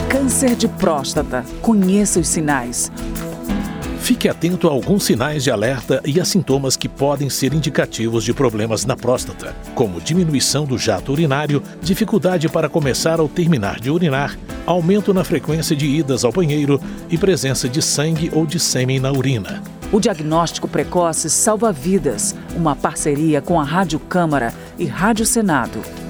Câncer de próstata. Conheça os sinais. Fique atento a alguns sinais de alerta e a sintomas que podem ser indicativos de problemas na próstata, como diminuição do jato urinário, dificuldade para começar ou terminar de urinar, aumento na frequência de idas ao banheiro e presença de sangue ou de sêmen na urina. O diagnóstico precoce salva vidas. Uma parceria com a Rádio Câmara e Rádio Senado.